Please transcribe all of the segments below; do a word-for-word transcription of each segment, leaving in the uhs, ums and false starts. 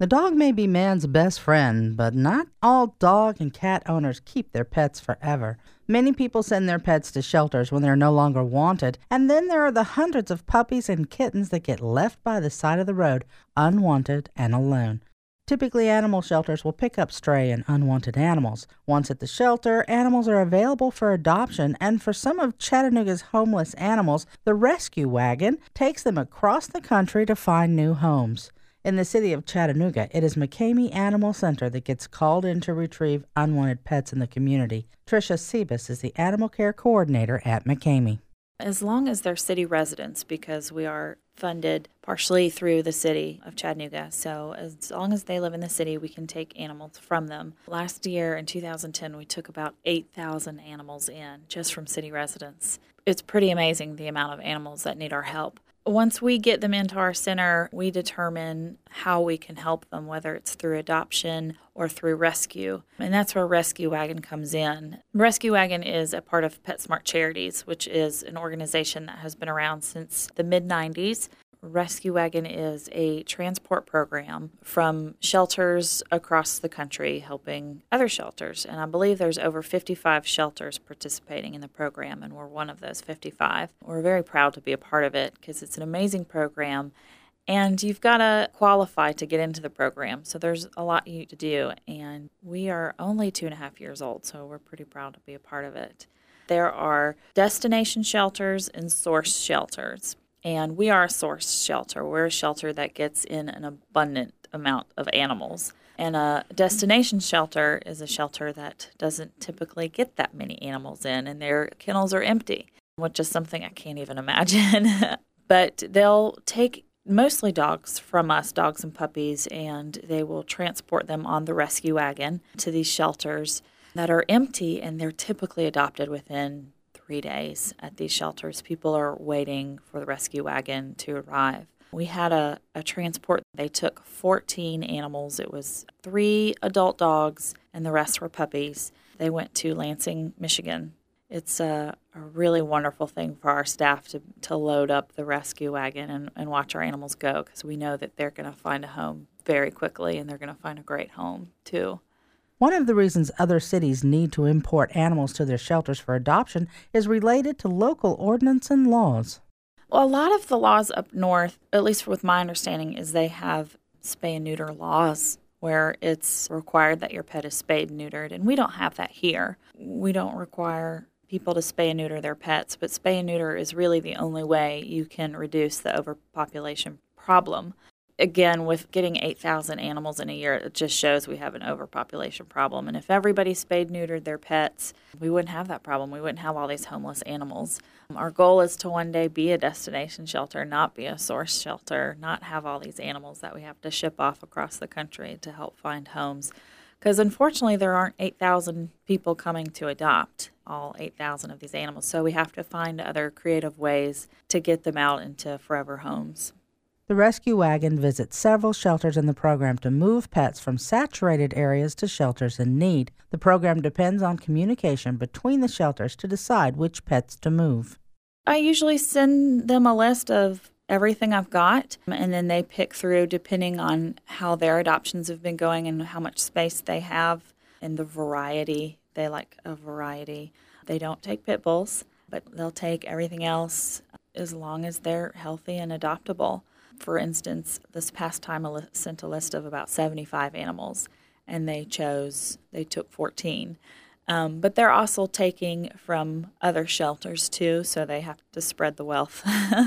The dog may be man's best friend, but not all dog and cat owners keep their pets forever. Many people send their pets to shelters when they're no longer wanted, and then there are the hundreds of puppies and kittens that get left by the side of the road, unwanted and alone. Typically, animal shelters will pick up stray and unwanted animals. Once at the shelter, animals are available for adoption, and for some of Chattanooga's homeless animals, the rescue wagon takes them across the country to find new homes. In the city of Chattanooga, it is McCamey Animal Center that gets called in to retrieve unwanted pets in the community. Tricia Sebas is the animal care coordinator at McCamey. As long as they're city residents, because we are funded partially through the city of Chattanooga, so as long as they live in the city, we can take animals from them. Last year, in two thousand ten, we took about eight thousand animals in just from city residents. It's pretty amazing the amount of animals that need our help. Once we get them into our center, we determine how we can help them, whether it's through adoption or through rescue. And that's where Rescue Wagon comes in. Rescue Wagon is a part of PetSmart Charities, which is an organization that has been around since the mid nineties. Rescue Wagon is a transport program from shelters across the country helping other shelters. And I believe there's over fifty-five shelters participating in the program, and we're one of those fifty-five. We're very proud to be a part of it because it's an amazing program, and you've got to qualify to get into the program. So there's a lot you to do, and we are only two and a half years old, so we're pretty proud to be a part of it. There are destination shelters and source shelters. And we are a source shelter. We're a shelter that gets in an abundant amount of animals. And a destination shelter is a shelter that doesn't typically get that many animals in, and their kennels are empty, which is something I can't even imagine. But they'll take mostly dogs from us, dogs and puppies, and they will transport them on the rescue wagon to these shelters that are empty, and they're typically adopted within three days at these shelters. People are waiting for the rescue wagon to arrive. We had a, a transport. They took fourteen animals. It was three adult dogs, and the rest were puppies. They went to Lansing, Michigan. It's a, a really wonderful thing for our staff to, to load up the rescue wagon and, and watch our animals go, because we know that they're going to find a home very quickly, and they're going to find a great home, too. One of the reasons other cities need to import animals to their shelters for adoption is related to local ordinance and laws. Well, a lot of the laws up north, at least with my understanding, is they have spay and neuter laws where it's required that your pet is spayed and neutered, and we don't have that here. We don't require people to spay and neuter their pets, but spay and neuter is really the only way you can reduce the overpopulation problem. Again, with getting eight thousand animals in a year, it just shows we have an overpopulation problem. And if everybody spayed neutered their pets, we wouldn't have that problem. We wouldn't have all these homeless animals. Our goal is to one day be a destination shelter, not be a source shelter, not have all these animals that we have to ship off across the country to help find homes. Because unfortunately, there aren't eight thousand people coming to adopt all eight thousand of these animals. So we have to find other creative ways to get them out into forever homes. The rescue wagon visits several shelters in the program to move pets from saturated areas to shelters in need. The program depends on communication between the shelters to decide which pets to move. I usually send them a list of everything I've got, and then they pick through depending on how their adoptions have been going and how much space they have and the variety. They like a variety. They don't take pit bulls, but they'll take everything else as long as they're healthy and adoptable. For instance, this past time I sent a list of about seventy-five animals, and they chose, they took fourteen. Um, but they're also taking from other shelters, too, so they have to spread the wealth.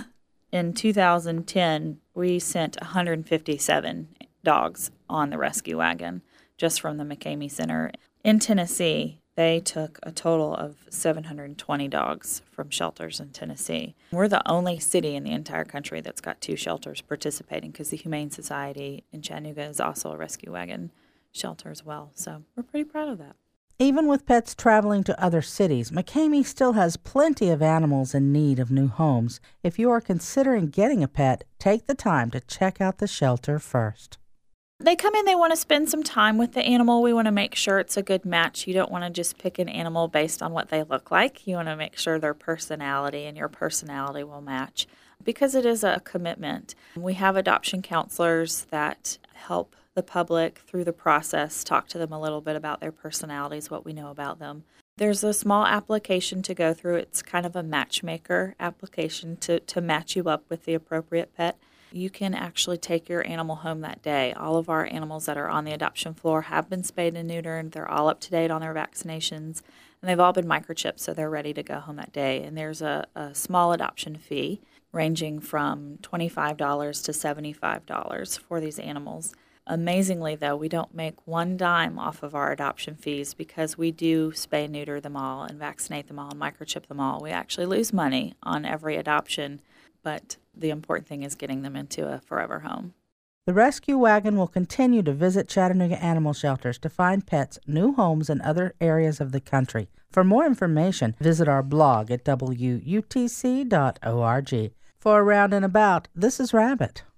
In two thousand ten, we sent one hundred fifty-seven dogs on the rescue wagon just from the McCamey Center. In Tennessee, they took a total of seven hundred twenty dogs from shelters in Tennessee. We're the only city in the entire country that's got two shelters participating, because the Humane Society in Chattanooga is also a rescue wagon shelter as well. So we're pretty proud of that. Even with pets traveling to other cities, McCamey still has plenty of animals in need of new homes. If you are considering getting a pet, take the time to check out the shelter first. They come in, they want to spend some time with the animal. We want to make sure it's a good match. You don't want to just pick an animal based on what they look like. You want to make sure their personality and your personality will match, because it is a commitment. We have adoption counselors that help the public through the process, talk to them a little bit about their personalities, what we know about them. There's a small application to go through. It's kind of a matchmaker application to, to match you up with the appropriate pet. You can actually take your animal home that day. All of our animals that are on the adoption floor have been spayed and neutered. They're all up to date on their vaccinations, and they've all been microchipped, so they're ready to go home that day. And there's a, a small adoption fee ranging from twenty-five dollars to seventy-five dollars for these animals. Amazingly, though, we don't make one dime off of our adoption fees because we do spay, neuter them all, and vaccinate them all, and microchip them all. We actually lose money on every adoption, but the important thing is getting them into a forever home. The Rescue Wagon will continue to visit Chattanooga animal shelters to find pets new homes in other areas of the country. For more information, visit our blog at W U T C dot org. For Around and About, this is Rabbit.